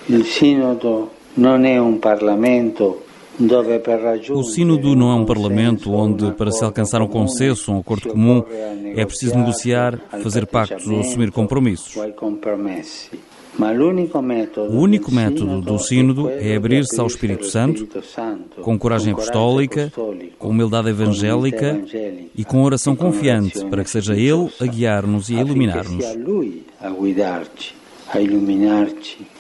O Sínodo não é um parlamento. O Sínodo não é um parlamento onde, para se alcançar um consenso, um acordo comum, é preciso negociar, fazer pactos ou assumir compromissos. O único método do Sínodo é abrir-se ao Espírito Santo, com coragem apostólica, com humildade evangélica e com oração confiante, para que seja Ele a guiar-nos e a iluminar-nos. A iluminar-te